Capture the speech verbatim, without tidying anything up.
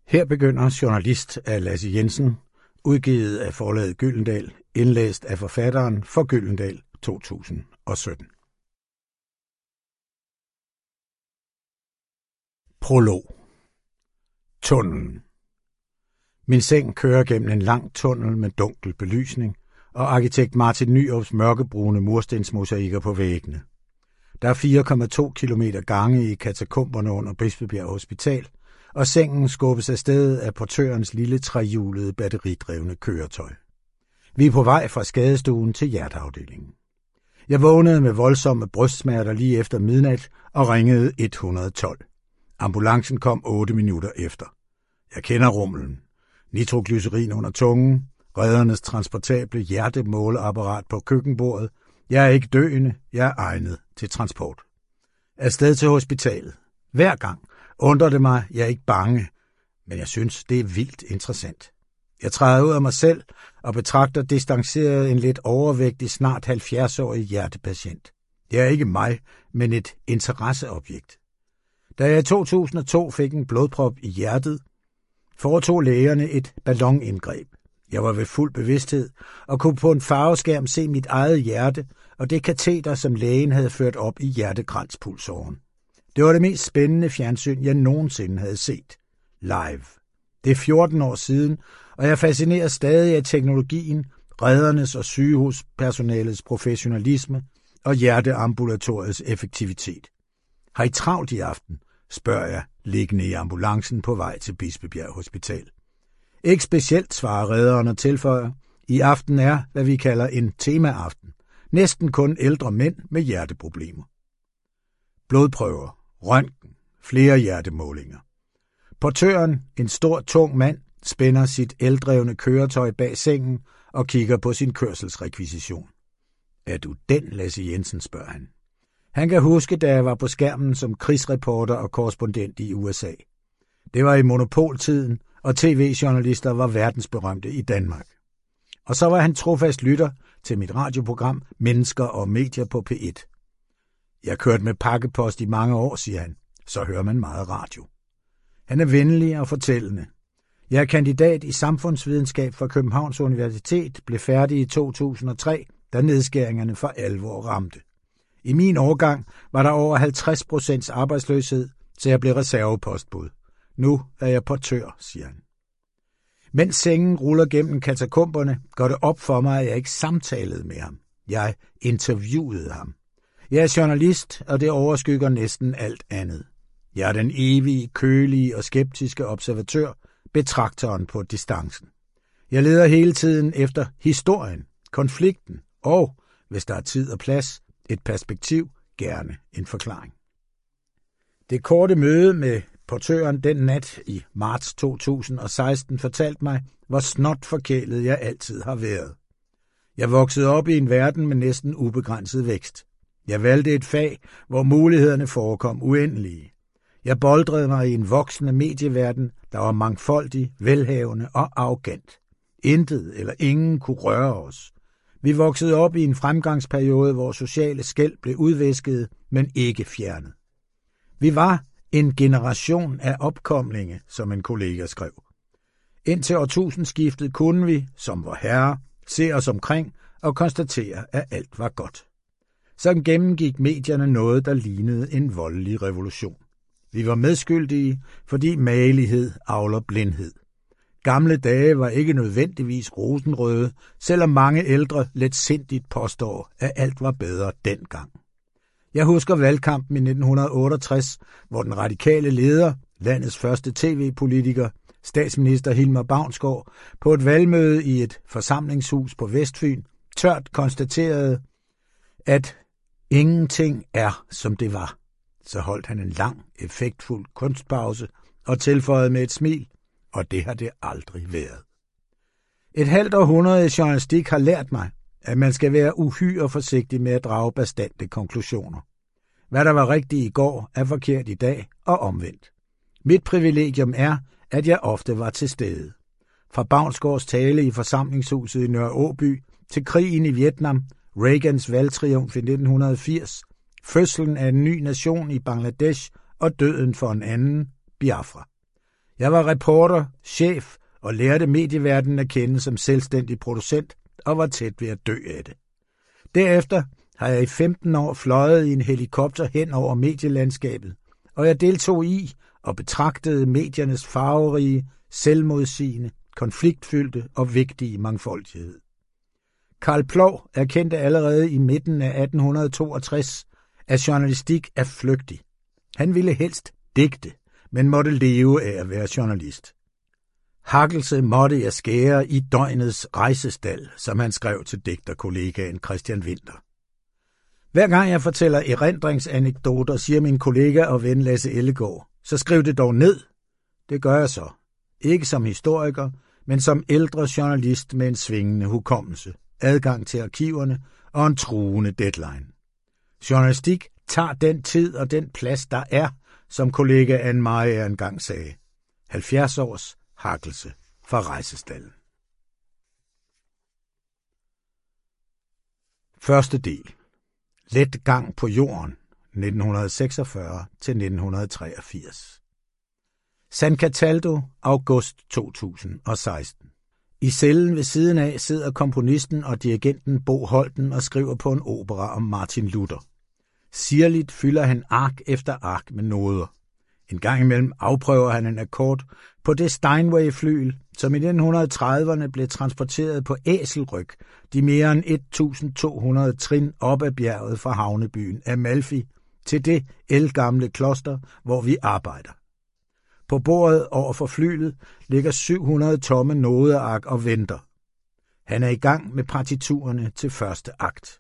Her begynder Journalist af Lasse Jensen, udgivet af forlaget Gyldendal, indlæst af forfatteren for Gyldendal to tusind og sytten. Prolog. Tunnelen. Min seng kører gennem en lang tunnel med dunkel belysning og arkitekt Martin Nyrupps mørkebrune murstensmosaikker på væggene. Der er fire komma to kilometer gange i katakomberne under Bispebjerg Hospital, og sengen skubbes af sted af portørens lille trehjulede batteridrevne køretøj. Vi er på vej fra skadestuen til hjerteafdelingen. Jeg vågnede med voldsomme brystsmerter lige efter midnat og ringede et hundrede og tolv. Ambulancen kom otte minutter efter. Jeg kender rumlen. Nitroglycerin under tungen, reddernes transportable hjertemåleapparat på køkkenbordet. Jeg er ikke døende, jeg er egnet til transport. Afsted til hospitalet. Hver gang undrer det mig, jeg er ikke bange, men jeg synes, det er vildt interessant. Jeg træder ud af mig selv og betragter distanceret en lidt overvægtig, snart halvfjerds-årig hjertepatient. Det er ikke mig, men et interesseobjekt. Da jeg i to tusind og to fik en blodprop i hjertet, foretog lægerne et ballonindgreb. Jeg var ved fuld bevidsthed og kunne på en farveskærm se mit eget hjerte og det kateter, som lægen havde ført op i hjertekranspulsåren. Det var det mest spændende fjernsyn, jeg nogensinde havde set. Live. Det er fjorten år siden, og jeg fascineres stadig af teknologien, reddernes og sygehuspersonalets professionalisme og hjerteambulatoriets effektivitet. Har I travlt i aften? Spørger jeg, liggende i ambulancen på vej til Bispebjerg Hospital. Ikke specielt, svarer redderen og tilføjer. I aften er, hvad vi kalder en temaaften. Næsten kun ældre mænd med hjerteproblemer. Blodprøver, røntgen, flere hjertemålinger. Portøren, en stor, tung mand, spænder sit eldrevne køretøj bag sengen og kigger på sin kørselsrekvisition. Er du den, Lasse Jensen, spørger han. Han kan huske, da jeg var på skærmen som krigsreporter og korrespondent i U S A. Det var i monopoltiden, og tv-journalister var verdensberømte i Danmark. Og så var han trofast lytter til mit radioprogram Mennesker og Medier på P et. Jeg kørte med pakkepost i mange år, siger han. Så hører man meget radio. Han er venlig og fortællende. Jeg er kandidat i samfundsvidenskab fra Københavns Universitet, blev færdig i to tusind og tre, da nedskæringerne for alvor ramte. I min årgang var der over halvtreds procent arbejdsløshed, så jeg blev reservepostbud. Nu er jeg portør, siger han. Mens sengen ruller gennem katakomberne, går det op for mig, at jeg ikke samtalede med ham. Jeg interviewede ham. Jeg er journalist, og det overskygger næsten alt andet. Jeg er den evige, kølige og skeptiske observatør, betragteren på distancen. Jeg leder hele tiden efter historien, konflikten og, hvis der er tid og plads, et perspektiv, gerne en forklaring. Det korte møde med portøren den nat i marts to tusind og seksten fortalte mig, hvor snot forkælet jeg altid har været. Jeg voksede op i en verden med næsten ubegrænset vækst. Jeg valgte et fag, hvor mulighederne forekom uendelige. Jeg boldrede mig i en voksende medieverden, der var mangfoldig, velhavende og arrogant. Intet eller ingen kunne røre os. Vi voksede op i en fremgangsperiode, hvor sociale skel blev udvæsket, men ikke fjernet. Vi var en generation af opkomlinge, som en kollega skrev. Indtil årtusindskiftet kunne vi, som vor herre, se os omkring og konstatere, at alt var godt. Så gennemgik medierne noget, der lignede en voldelig revolution. Vi var medskyldige, fordi magelighed avler blindhed. Gamle dage var ikke nødvendigvis rosenrøde, selvom mange ældre letsindigt påstår, at alt var bedre dengang. Jeg husker valgkampen i nitten otteogtres, hvor den radikale leder, landets første tv-politiker, statsminister Hilmar Baunsgaard, på et valgmøde i et forsamlingshus på Vestfyn, tørt konstaterede, at ingenting er, som det var. Så holdt han en lang, effektfuld kunstpause og tilføjede med et smil, og det har det aldrig været. Et halvt århundrede i journalistik har lært mig, at man skal være uhyre forsigtig med at drage bastante konklusioner. Hvad der var rigtigt i går, er forkert i dag og omvendt. Mit privilegium er, at jeg ofte var til stede. Fra Baunsgaards tale i forsamlingshuset i Nørre Åby til krigen i Vietnam, Reagans valgtriumf i nitten firs, fødslen af en ny nation i Bangladesh og døden for en anden, Biafra. Jeg var reporter, chef og lærte medieverdenen at kende som selvstændig producent og var tæt ved at dø af det. Derefter har jeg i femten år fløjet i en helikopter hen over medielandskabet, og jeg deltog i og betragtede mediernes farverige, selvmodsigende, konfliktfyldte og vigtige mangfoldighed. Karl Ploug erkendte allerede i midten af atten toogtres, at journalistik er flygtig. Han ville helst digte, men måtte leve af at være journalist. Hakkelse måtte jeg skære i døgnets rejsestal, som han skrev til digterkollegaen Christian Winther. Hver gang jeg fortæller erindringsanekdoter, siger min kollega og ven Lasse Ellegaard, så skriv det dog ned. Det gør jeg så. Ikke som historiker, men som ældre journalist med en svingende hukommelse, adgang til arkiverne og en truende deadline. Journalistik tager den tid og den plads, der er, som kollega Anne-Marie engang sagde. halvfjerds års hakkelse fra rejsestallen. Første del. Let gang på jorden, nitten seksogfyrre til nitten treogfirs. San Cataldo, august to tusind og seksten. I cellen ved siden af sidder komponisten og dirigenten Bo Holten og skriver på en opera om Martin Luther. Sirligt fylder han ark efter ark med noder. En gang imellem afprøver han en akkord på det Steinway-flyl, som i nitten trediverne blev transporteret på æselryg, de mere end et tusind to hundrede trin op ad bjerget fra havnebyen Amalfi til det ældgamle kloster, hvor vi arbejder. På bordet over for flylet ligger syv hundrede tomme nodeark og venter. Han er i gang med partiturerne til første akt.